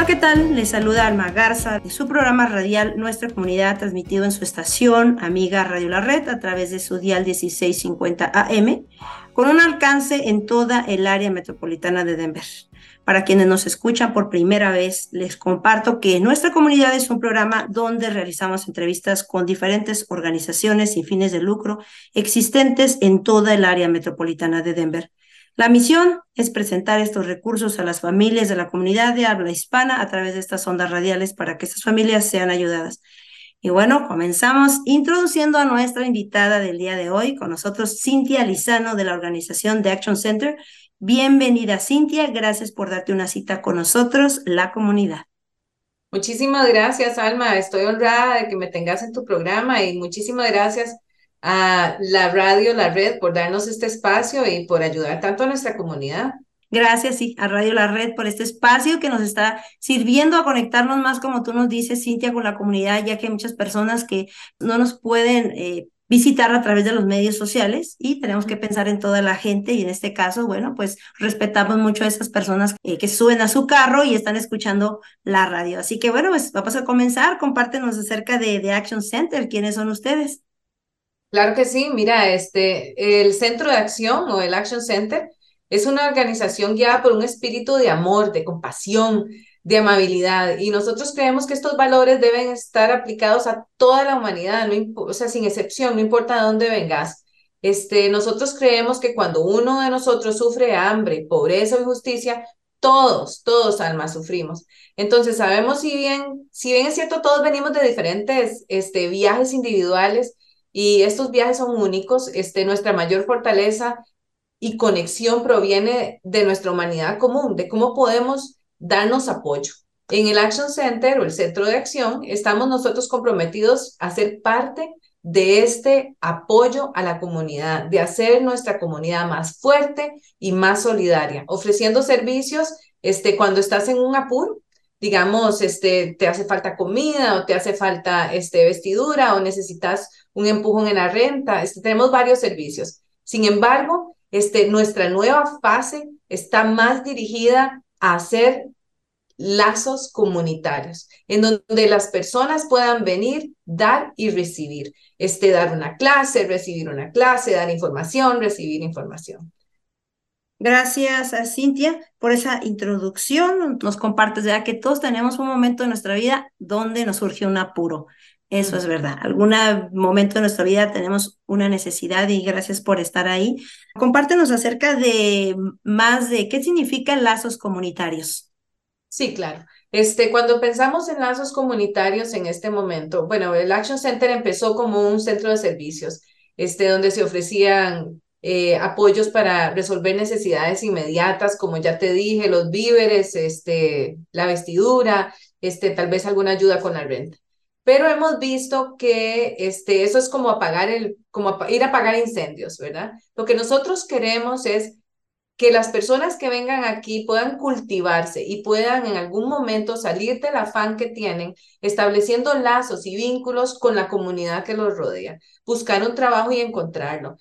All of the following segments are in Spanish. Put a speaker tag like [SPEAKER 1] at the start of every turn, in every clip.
[SPEAKER 1] Hola, ¿qué tal? Les saluda Alma Garza de su programa radial Nuestra Comunidad, transmitido en su estación amiga Radio La Red a través de su dial 1650 AM, con un alcance en toda el área metropolitana de Denver. Para quienes nos escuchan por primera vez, les comparto que Nuestra Comunidad es un programa donde realizamos entrevistas con diferentes organizaciones sin fines de lucro existentes en toda el área metropolitana de Denver. La misión es presentar estos recursos a las familias de la comunidad de habla hispana a través de estas ondas radiales para que estas familias sean ayudadas. Y bueno, comenzamos introduciendo a nuestra invitada del día de hoy, con nosotros Cintia Lizano de la organización de Action Center. Bienvenida, Cintia, gracias por darte una cita con nosotros, la comunidad.
[SPEAKER 2] Muchísimas gracias, Alma. Estoy honrada de que me tengas en tu programa y muchísimas gracias a la radio, la red, por darnos este espacio y por ayudar tanto a nuestra comunidad.
[SPEAKER 1] Gracias, sí, a Radio La Red por este espacio que nos está sirviendo a conectarnos más, como tú nos dices, Cintia, con la comunidad, ya que hay muchas personas que no nos pueden visitar a través de los medios sociales y tenemos que pensar en toda la gente y en este caso, bueno, pues respetamos mucho a esas personas que suben a su carro y están escuchando la radio. Así que bueno, pues vamos a comenzar. Compártenos acerca de Action Center. ¿Quiénes son ustedes?
[SPEAKER 2] Claro que sí, mira, el Centro de Acción o el Action Center es una organización guiada por un espíritu de amor, de compasión, de amabilidad, y nosotros creemos que estos valores deben estar aplicados a toda la humanidad, o sea, sin excepción, no importa de dónde vengas. Nosotros creemos que cuando uno de nosotros sufre hambre, pobreza o injusticia, todos, almas, sufrimos. Entonces, sabemos si bien es cierto, todos venimos de diferentes, viajes individuales, y estos viajes son únicos. Nuestra mayor fortaleza y conexión proviene de nuestra humanidad común, de cómo podemos darnos apoyo. En el Action Center o el Centro de Acción estamos nosotros comprometidos a ser parte de este apoyo a la comunidad, de hacer nuestra comunidad más fuerte y más solidaria, ofreciendo servicios cuando estás en un apuro. Digamos, te hace falta comida o te hace falta vestidura o necesitas un empujón en la renta. Tenemos varios servicios. Sin embargo, nuestra nueva fase está más dirigida a hacer lazos comunitarios, en donde las personas puedan venir, dar y recibir. Dar una clase, recibir una clase, dar información, recibir información.
[SPEAKER 1] Gracias a Cintia por esa introducción. Nos compartes ya que todos tenemos un momento en nuestra vida donde nos surge un apuro. Eso es
[SPEAKER 2] Ujú.
[SPEAKER 1] verdad. Algún momento de nuestra vida tenemos una necesidad y gracias por estar ahí. Compártenos acerca de más de qué significan lazos comunitarios.
[SPEAKER 2] Sí, claro. Cuando pensamos en lazos comunitarios en este momento, bueno, el Action Center empezó como un centro de servicios, donde se ofrecían apoyos para resolver necesidades inmediatas, como ya te dije, los víveres, la vestidura, tal vez alguna ayuda con la renta. Pero hemos visto que eso es como ir a apagar incendios, ¿verdad? Lo que nosotros queremos es que las personas que vengan aquí puedan cultivarse y puedan en algún momento salir del afán que tienen, estableciendo lazos y vínculos con la comunidad que los rodea, buscar un trabajo y encontrarlo,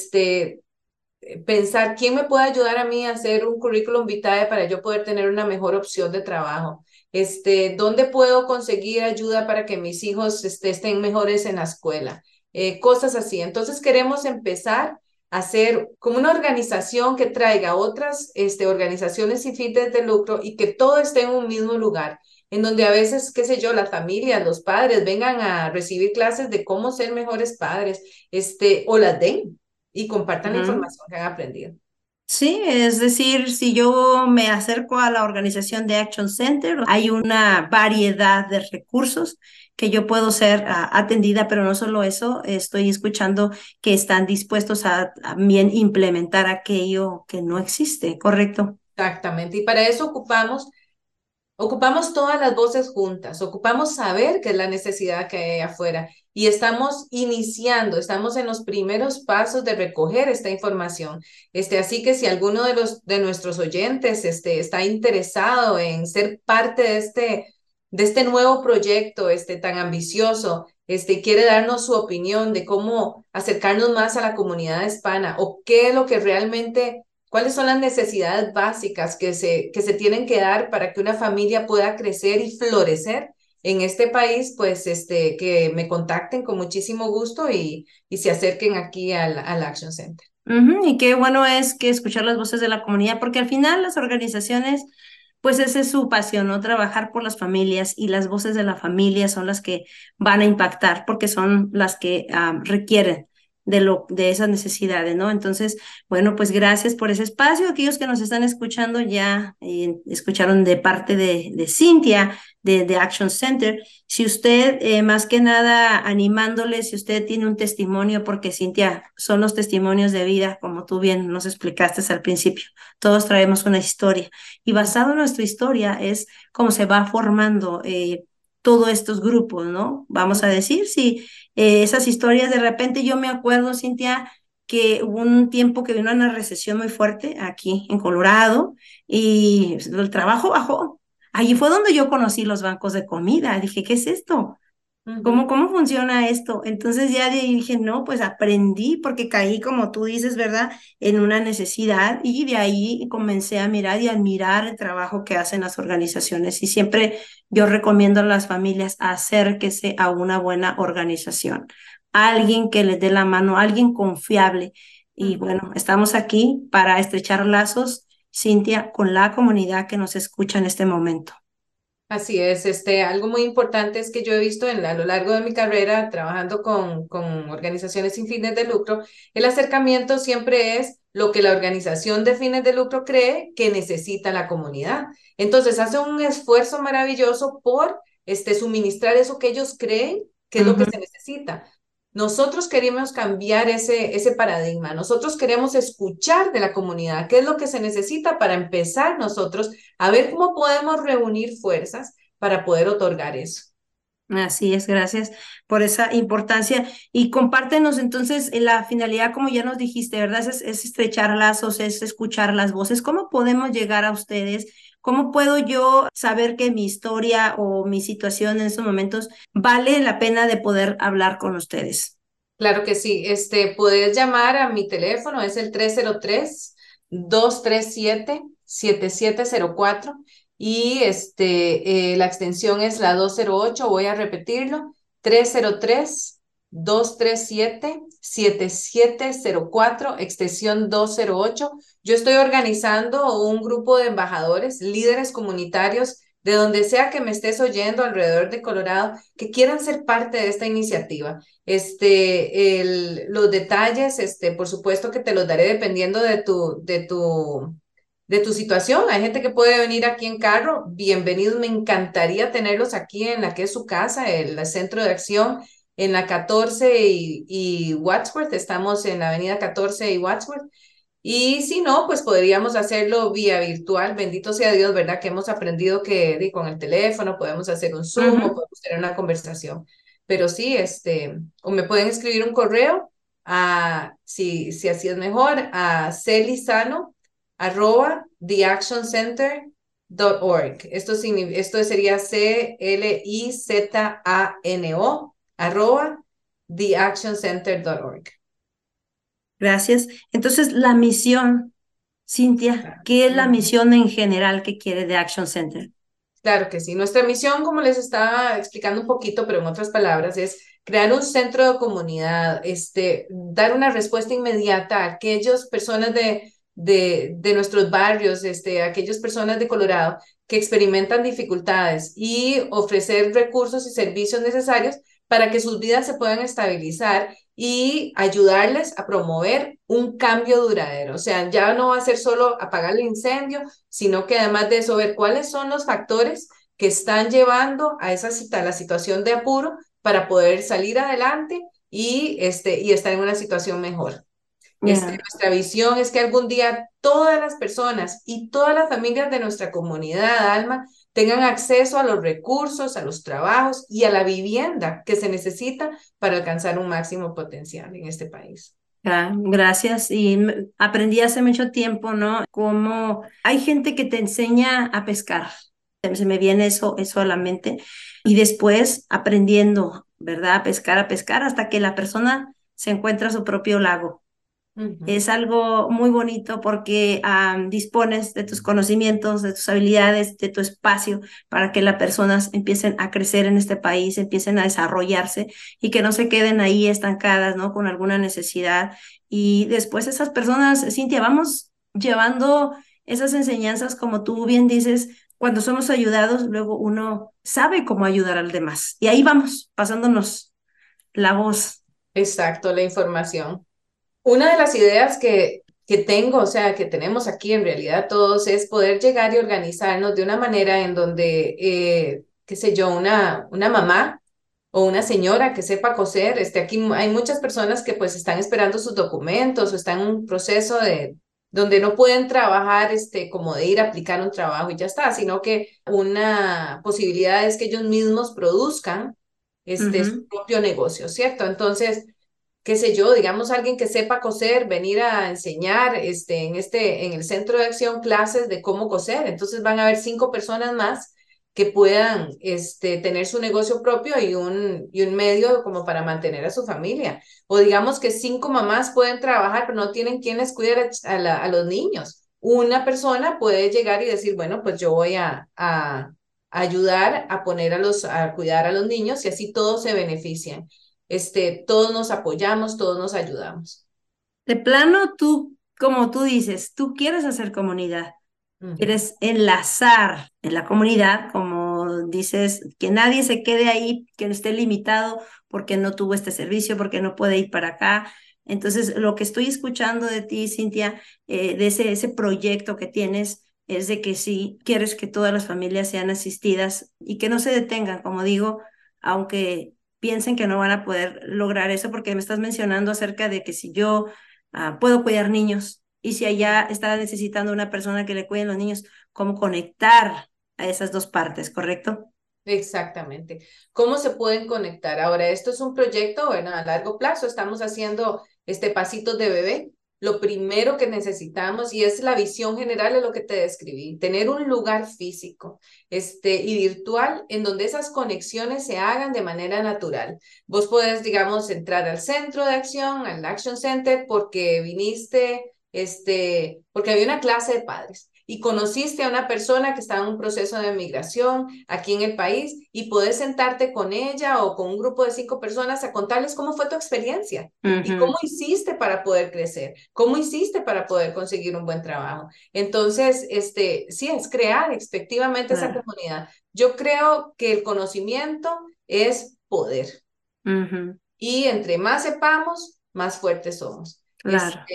[SPEAKER 2] pensar quién me puede ayudar a mí a hacer un currículum vitae para yo poder tener una mejor opción de trabajo. ¿Dónde puedo conseguir ayuda para que mis hijos estén mejores en la escuela? Cosas así. Entonces queremos empezar a hacer como una organización que traiga otras organizaciones sin fines de lucro y que todo esté en un mismo lugar, en donde a veces, qué sé yo, las familias, los padres vengan a recibir clases de cómo ser mejores padres, o las den y compartan la
[SPEAKER 1] Ujú.
[SPEAKER 2] información que han aprendido.
[SPEAKER 1] Sí, es decir, si yo me acerco a la organización de Action Center, hay una variedad de recursos que yo puedo ser atendida, pero no solo eso, estoy escuchando que están dispuestos a también implementar aquello que no existe, ¿correcto?
[SPEAKER 2] Exactamente. Y para eso ocupamos todas las voces juntas, ocupamos saber qué es la necesidad que hay afuera y estamos iniciando, estamos en los primeros pasos de recoger esta información. Así que si alguno de nuestros oyentes está interesado en ser parte de este nuevo proyecto tan ambicioso, quiere darnos su opinión de cómo acercarnos más a la comunidad hispana o qué es lo que realmente cuáles son las necesidades básicas que se tienen que dar para que una familia pueda crecer y florecer en este país, pues que me contacten con muchísimo gusto y se acerquen aquí al Action Center.
[SPEAKER 1] Y qué bueno es que escuchar las voces de la comunidad, porque al final las organizaciones, pues esa es su pasión, ¿no? Trabajar por las familias y las voces de la familia son las que van a impactar, porque son las que requieren de esas necesidades, ¿no? Entonces, bueno, pues gracias por ese espacio. Aquellos que nos están escuchando ya escucharon de parte de Cintia, de Action Center. Si usted, más que nada, animándole, si usted tiene un testimonio, porque Cintia, son los testimonios de vida, como tú bien nos explicaste al principio. Todos traemos una historia y basado en nuestra historia es cómo se va formando todos estos grupos, ¿no? Vamos a decir, si esas historias de repente yo me acuerdo, Cintia, que hubo un tiempo que vino una recesión muy fuerte aquí en Colorado y el trabajo bajó. Allí fue donde yo conocí los bancos de comida. Dije, ¿qué es esto?
[SPEAKER 2] Ujú.
[SPEAKER 1] ¿Cómo funciona esto? Entonces ya de ahí dije, no, pues aprendí porque caí, como tú dices, ¿verdad? En una necesidad y de ahí comencé a mirar y admirar el trabajo que hacen las organizaciones. Y siempre yo recomiendo a las familias acérquese a una buena organización, alguien que les dé la mano, alguien confiable. Y
[SPEAKER 2] Ujú.
[SPEAKER 1] bueno, estamos aquí para estrechar lazos, Cintia, con la comunidad que nos escucha en este momento.
[SPEAKER 2] Así es, algo muy importante es que yo he visto a lo largo de mi carrera trabajando con organizaciones sin fines de lucro, el acercamiento siempre es lo que la organización de fines de lucro cree que necesita la comunidad. Entonces hace un esfuerzo maravilloso por suministrar eso que ellos creen que es lo que
[SPEAKER 1] Ujú.
[SPEAKER 2] se necesita. Nosotros queremos cambiar ese paradigma. Nosotros queremos escuchar de la comunidad qué es lo que se necesita para empezar nosotros a ver cómo podemos reunir fuerzas para poder otorgar eso.
[SPEAKER 1] Así es, gracias por esa importancia. Y compártenos entonces la finalidad, como ya nos dijiste, ¿verdad? Es estrechar lazos, es escuchar las voces. ¿Cómo podemos llegar a ustedes? ¿Cómo puedo yo saber que mi historia o mi situación en estos momentos vale la pena de poder hablar con ustedes?
[SPEAKER 2] Claro que sí. Puedes llamar a mi teléfono, es el 303-237-7704 y la extensión es la 208. Voy a repetirlo, 303-237-7704, extensión 208. Yo estoy organizando un grupo de embajadores, líderes comunitarios de donde sea que me estés oyendo alrededor de Colorado, que quieran ser parte de esta iniciativa. Los detalles, por supuesto que te los daré dependiendo de tu situación. Hay gente que puede venir aquí en carro, bienvenidos, me encantaría tenerlos aquí en la que es su casa, el centro de acción, en la 14 y Wadsworth, estamos en la avenida 14 y Wadsworth. Y si no, pues podríamos hacerlo vía virtual. Bendito sea Dios, ¿verdad? Que hemos aprendido que con el teléfono podemos hacer un Zoom o
[SPEAKER 1] Ujú.
[SPEAKER 2] podemos tener una conversación. Pero sí, o me pueden escribir un correo si así es mejor, a celisano@theactioncenter.org. Esto sería CLIZANO @theactioncenter.org.
[SPEAKER 1] Gracias. Entonces, la misión, Cintia, ¿qué es la misión en general que quiere de Action Center?
[SPEAKER 2] Claro que sí. Nuestra misión, como les estaba explicando un poquito, pero en otras palabras, es crear un centro de comunidad, dar una respuesta inmediata a aquellas personas de nuestros barrios, aquellas personas de Colorado que experimentan dificultades y ofrecer recursos y servicios necesarios para que sus vidas se puedan estabilizar y ayudarles a promover un cambio duradero. O sea, ya no va a ser solo apagar el incendio, sino que además de eso, ver cuáles son los factores que están llevando a la situación de apuro para poder salir adelante y estar en una situación mejor.
[SPEAKER 1] Ya.
[SPEAKER 2] Nuestra visión es que algún día todas las personas y todas las familias de nuestra comunidad, Alma, tengan acceso a los recursos, a los trabajos y a la vivienda que se necesita para alcanzar un máximo potencial en este país.
[SPEAKER 1] Gracias. Y aprendí hace mucho tiempo, ¿no? Cómo hay gente que te enseña a pescar. Se me viene eso a la mente. Y después aprendiendo, ¿verdad? A pescar, hasta que la persona se encuentra su propio lago.
[SPEAKER 2] Ujú.
[SPEAKER 1] Es algo muy bonito porque dispones de tus conocimientos, de tus habilidades, de tu espacio para que las personas empiecen a crecer en este país, empiecen a desarrollarse y que no se queden ahí estancadas, ¿no? Con alguna necesidad. Y después esas personas, Cintia, vamos llevando esas enseñanzas, como tú bien dices, cuando somos ayudados, luego uno sabe cómo ayudar al demás. Y ahí vamos, pasándonos la voz.
[SPEAKER 2] Exacto, la información. Una de las ideas que tengo, o sea, que tenemos aquí en realidad todos, es poder llegar y organizarnos de una manera en donde, qué sé yo, una mamá o una señora que sepa coser, aquí hay muchas personas que pues están esperando sus documentos o están en un proceso de donde no pueden trabajar, como de ir a aplicar un trabajo y ya está, sino que una posibilidad es que ellos mismos produzcan, su
[SPEAKER 1] Ujú.
[SPEAKER 2] propio negocio, ¿cierto? Entonces, qué sé yo, digamos alguien que sepa coser, venir a enseñar en el centro de acción clases de cómo coser. Entonces van a haber 5 personas más que puedan tener su negocio propio y un medio como para mantener a su familia. O digamos que 5 mamás pueden trabajar, pero no tienen quienes cuidar a los niños. Una persona puede llegar y decir, bueno, pues yo voy a ayudar a poner a cuidar a los niños y así todos se benefician. Todos nos apoyamos, todos nos ayudamos.
[SPEAKER 1] De plano, tú, como tú dices, tú quieres hacer comunidad,
[SPEAKER 2] Ujú.
[SPEAKER 1] quieres enlazar en la comunidad, como dices, que nadie se quede ahí, que no esté limitado porque no tuvo este servicio, porque no puede ir para acá. Entonces, lo que estoy escuchando de ti, Cintia, de ese proyecto que tienes, es de que sí, quieres que todas las familias sean asistidas y que no se detengan, como digo, aunque piensen que no van a poder lograr eso, porque me estás mencionando acerca de que si yo puedo cuidar niños. Y si allá está necesitando una persona que le cuide a los niños, ¿cómo conectar a esas dos partes, correcto?
[SPEAKER 2] Exactamente. ¿Cómo se pueden conectar? Ahora, esto es un proyecto, bueno, a largo plazo. Estamos haciendo pasitos de bebé. Lo primero que necesitamos, y es la visión general de lo que te describí, tener un lugar físico, y virtual en donde esas conexiones se hagan de manera natural. Vos podés, digamos, entrar al centro de acción, al Action Center, porque viniste, porque había una clase de padres y conociste a una persona que estaba en un proceso de migración aquí en el país y podés sentarte con ella o con un grupo de 5 personas a contarles cómo fue tu experiencia y cómo
[SPEAKER 1] Ujú.
[SPEAKER 2] hiciste para poder crecer, cómo hiciste para poder conseguir un buen trabajo. Entonces, sí, es crear efectivamente esa
[SPEAKER 1] Claro.
[SPEAKER 2] comunidad. Yo creo que el conocimiento es poder
[SPEAKER 1] Ujú.
[SPEAKER 2] y entre más sepamos, más fuertes somos.
[SPEAKER 1] Claro.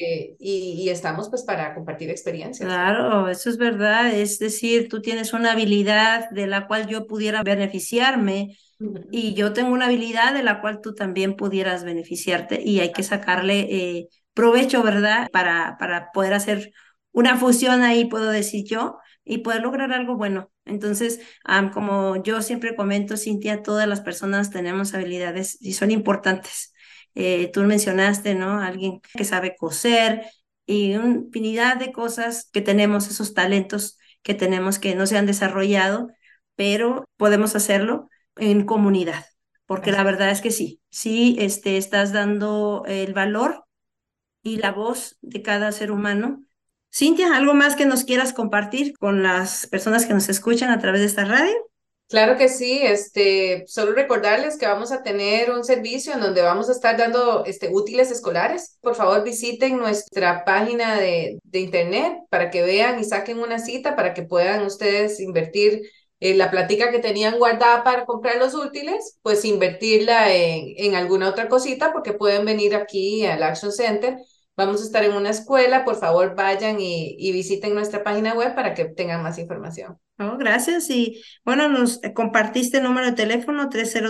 [SPEAKER 2] Y estamos pues para compartir experiencias.
[SPEAKER 1] Claro, eso es verdad. Es decir, tú tienes una habilidad de la cual yo pudiera beneficiarme
[SPEAKER 2] Ujú.
[SPEAKER 1] y yo tengo una habilidad de la cual tú también pudieras beneficiarte y hay que sacarle provecho, ¿verdad? Para poder hacer una fusión ahí, puedo decir yo, y poder lograr algo bueno. Entonces, como yo siempre comento, Cintia, todas las personas tenemos habilidades y son importantes. Tú mencionaste, ¿no? Alguien que sabe coser y una infinidad de cosas que tenemos, esos talentos que tenemos que no se han desarrollado, pero podemos hacerlo en comunidad, porque la
[SPEAKER 2] Así.
[SPEAKER 1] verdad es que sí, sí, estás dando el valor y la voz de cada ser humano. Cintia, ¿algo más que nos quieras compartir con las personas que nos escuchan a través de esta radio?
[SPEAKER 2] Claro que sí, solo recordarles que vamos a tener un servicio en donde vamos a estar dando útiles escolares. Por favor, visiten nuestra página de internet para que vean y saquen una cita para que puedan ustedes invertir la platica que tenían guardada para comprar los útiles, pues invertirla en alguna otra cosita porque pueden venir aquí al Action Center. Vamos a estar en una escuela, por favor vayan y visiten nuestra página web para que tengan más información.
[SPEAKER 1] Oh, gracias. Y bueno, nos compartiste el número de teléfono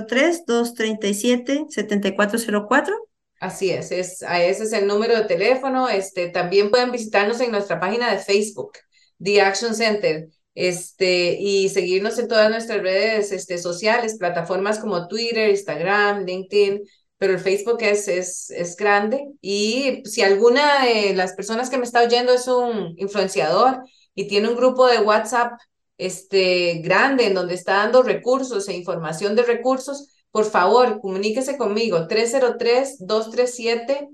[SPEAKER 1] 303-237-7404.
[SPEAKER 2] Así ese es el número de teléfono. También pueden visitarnos en nuestra página de Facebook, The Action Center, y seguirnos en todas nuestras redes, sociales, plataformas como Twitter, Instagram, LinkedIn, pero el Facebook es grande. Y si alguna de las personas que me está oyendo es un influenciador y tiene un grupo de WhatsApp, grande en donde está dando recursos e información de recursos, por favor, comuníquese conmigo, 303-237-7404.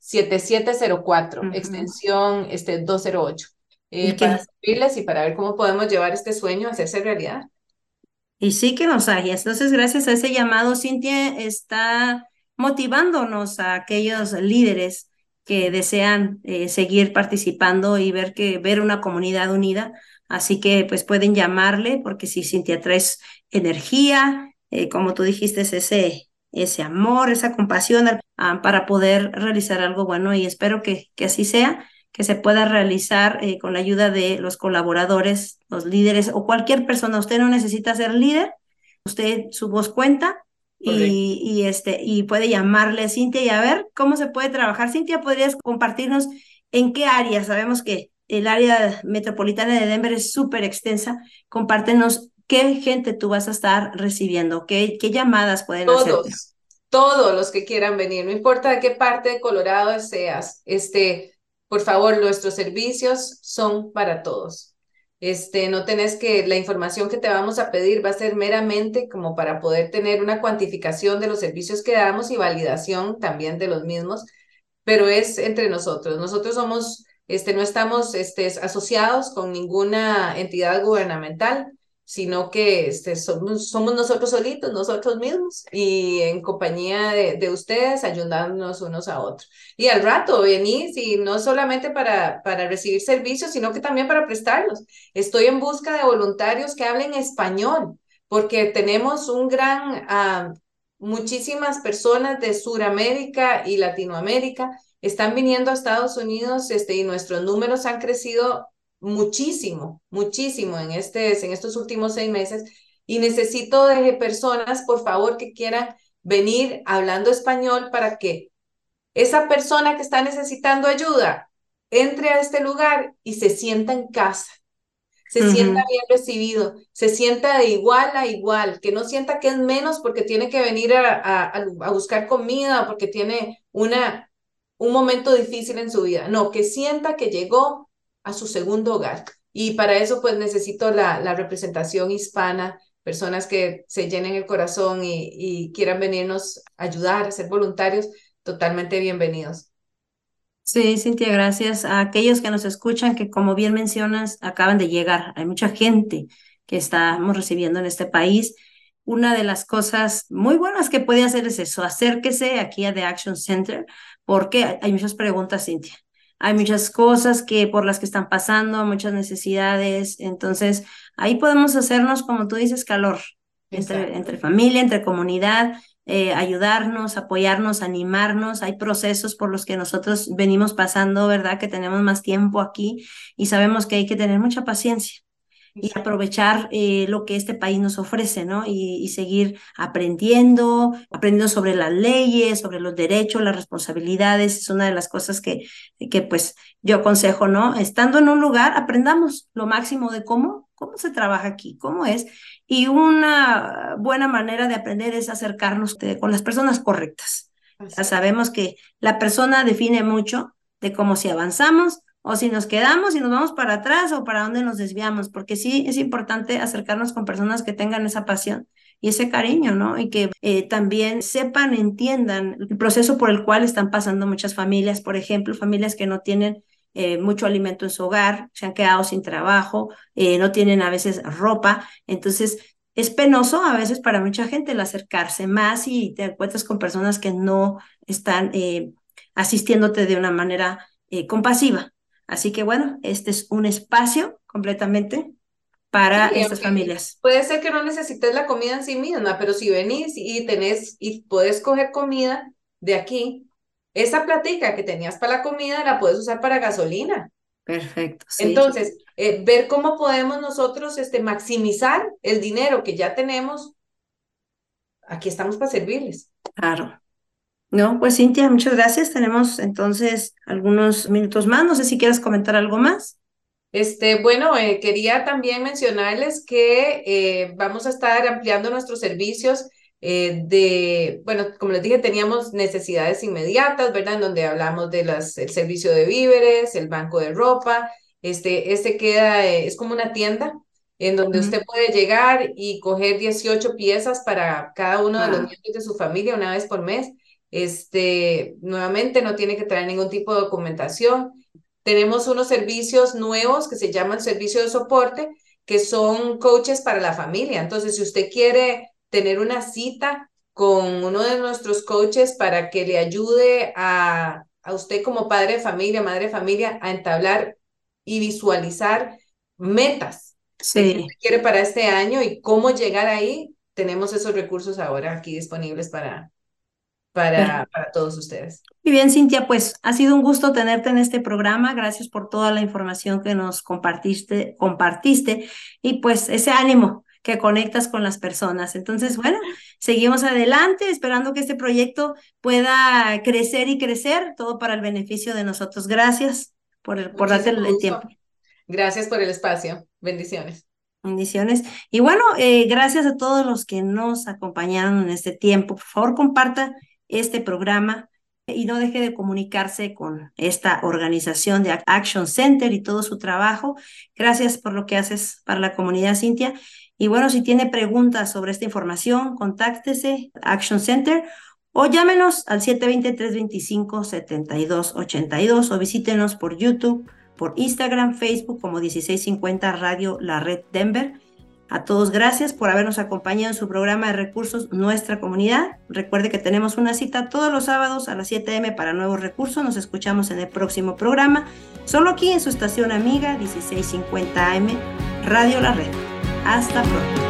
[SPEAKER 2] 7704,
[SPEAKER 1] Ujú.
[SPEAKER 2] extensión 208,
[SPEAKER 1] Y
[SPEAKER 2] para
[SPEAKER 1] que
[SPEAKER 2] servirles y para ver cómo podemos llevar este sueño a hacerse realidad.
[SPEAKER 1] Y sí que nos hay. Entonces, gracias a ese llamado, Cintia está motivándonos a aquellos líderes que desean seguir participando y ver una comunidad unida. Así que pues pueden llamarle, porque si Cintia traes energía, como tú dijiste, ese amor, esa compasión para poder realizar algo bueno. Y espero que así sea, que se pueda realizar con la ayuda de los colaboradores, los líderes o cualquier persona. Usted no necesita ser líder, usted su voz cuenta
[SPEAKER 2] Correcto.
[SPEAKER 1] y puede llamarle a Cintia y a ver cómo se puede trabajar. Cintia, ¿podrías compartirnos en qué área? Sabemos que el área metropolitana de Denver es súper extensa. Compártenos qué gente tú vas a estar recibiendo, qué llamadas pueden hacerte.
[SPEAKER 2] Todos los que quieran venir, no importa de qué parte de Colorado seas, por favor, nuestros servicios son para todos. No tenés la información que te vamos a pedir va a ser meramente como para poder tener una cuantificación de los servicios que damos y validación también de los mismos, pero es entre nosotros. Nosotros somos, no estamos, asociados con ninguna entidad gubernamental, sino que somos nosotros solitos, nosotros mismos, y en compañía de ustedes, ayudándonos unos a otros. Y al rato venís, y no solamente para recibir servicios, sino que también para prestarlos. Estoy en busca de voluntarios que hablen español, porque tenemos muchísimas personas de Sudamérica y Latinoamérica están viniendo a Estados Unidos, y nuestros números han crecido muchísimo, muchísimo en estos últimos 6 meses, y necesito de personas, por favor, que quieran venir hablando español para que esa persona que está necesitando ayuda entre a este lugar y se sienta en casa, se sienta
[SPEAKER 1] Ujú.
[SPEAKER 2] bien recibido, se sienta de igual a igual, que no sienta que es menos porque tiene que venir a buscar comida o porque tiene un momento difícil en su vida. No, que sienta que llegó a su segundo hogar. Y para eso pues necesito la representación hispana, personas que se llenen el corazón y quieran venirnos a ayudar, a ser voluntarios, totalmente bienvenidos.
[SPEAKER 1] Sí, Cintia, gracias a aquellos que nos escuchan, que como bien mencionas, acaban de llegar. Hay mucha gente que estamos recibiendo en este país. Una de las cosas muy buenas que puede hacer es eso, acérquese aquí a The Action Center, porque hay muchas preguntas, Cintia. Hay muchas cosas por las que están pasando, muchas necesidades. Entonces, ahí podemos hacernos, como tú dices, calor entre
[SPEAKER 2] Exacto.
[SPEAKER 1] familia, entre comunidad, ayudarnos, apoyarnos, animarnos. Hay procesos por los que nosotros venimos pasando, ¿verdad? Que tenemos más tiempo aquí y sabemos que hay que tener mucha paciencia y
[SPEAKER 2] Exacto.
[SPEAKER 1] aprovechar lo que este país nos ofrece, ¿no? Y seguir aprendiendo sobre las leyes, sobre los derechos, las responsabilidades. Es una de las cosas que pues yo aconsejo, ¿no? Estando en un lugar, aprendamos lo máximo de cómo se trabaja aquí, cómo es. Y una buena manera de aprender es acercarnos con las personas correctas. Ya
[SPEAKER 2] Así es.
[SPEAKER 1] sabemos que la persona define mucho de cómo si avanzamos o si nos quedamos y nos vamos para atrás o para dónde nos desviamos, porque sí es importante acercarnos con personas que tengan esa pasión y ese cariño, ¿no? Y que también sepan, entiendan el proceso por el cual están pasando muchas familias, por ejemplo, familias que no tienen mucho alimento en su hogar, se han quedado sin trabajo, no tienen a veces ropa, entonces es penoso a veces para mucha gente el acercarse más y te encuentras con personas que no están asistiéndote de una manera compasiva. Así que bueno, este es un espacio completamente para
[SPEAKER 2] Sí,
[SPEAKER 1] estas
[SPEAKER 2] aunque
[SPEAKER 1] familias.
[SPEAKER 2] puede ser que no necesites la comida en sí misma, pero si venís y tenés y puedes coger comida de aquí, esa platica que tenías para la comida la puedes usar para gasolina.
[SPEAKER 1] Perfecto, sí,
[SPEAKER 2] Entonces, ver cómo podemos nosotros maximizar el dinero que ya tenemos, aquí estamos para servirles.
[SPEAKER 1] claro. No, pues Cintia, muchas gracias. Tenemos entonces algunos minutos más. No sé si quieres comentar algo más.
[SPEAKER 2] Bueno, quería también mencionarles que vamos a estar ampliando nuestros servicios bueno, como les dije, teníamos necesidades inmediatas, ¿verdad? En donde hablamos de el servicio de víveres, el banco de ropa. Es como una tienda en donde
[SPEAKER 1] Ujú.
[SPEAKER 2] usted puede llegar y coger 18 piezas para cada uno de los
[SPEAKER 1] Wow.
[SPEAKER 2] miembros de su familia una vez por mes. Nuevamente, no tiene que traer ningún tipo de documentación. Tenemos unos servicios nuevos que se llaman servicio de soporte, que son coaches para la familia. Entonces, si usted quiere tener una cita con uno de nuestros coaches para que le ayude a usted como padre de familia, madre de familia, a entablar y visualizar metas que usted
[SPEAKER 1] Sí.
[SPEAKER 2] quiere para este año y cómo llegar ahí, tenemos esos recursos ahora aquí disponibles para todos ustedes.
[SPEAKER 1] Muy bien, Cintia, pues ha sido un gusto tenerte en este programa. Gracias por toda la información que nos compartiste y pues ese ánimo que conectas con las personas. Entonces, bueno, seguimos adelante, esperando que este proyecto pueda crecer y crecer, todo para el beneficio de nosotros. Gracias por darte
[SPEAKER 2] Muchísimo
[SPEAKER 1] el tiempo.
[SPEAKER 2] gusto. Gracias por el espacio. Bendiciones.
[SPEAKER 1] Bendiciones. Y bueno, gracias a todos los que nos acompañaron en este tiempo. Por favor, comparta este programa y no deje de comunicarse con esta organización de Action Center y todo su trabajo. Gracias por lo que haces para la comunidad, Cintia. Y bueno, si tiene preguntas sobre esta información, contáctese Action Center o llámenos al 720-325-7282 o visítenos por YouTube, por Instagram, Facebook como 1650 Radio La Red Denver. A todos gracias por habernos acompañado en su programa de recursos Nuestra Comunidad. Recuerde que tenemos una cita todos los sábados a las 7 m para nuevos recursos. Nos escuchamos en el próximo programa, solo aquí en su estación amiga 1650 AM Radio La Red. Hasta pronto.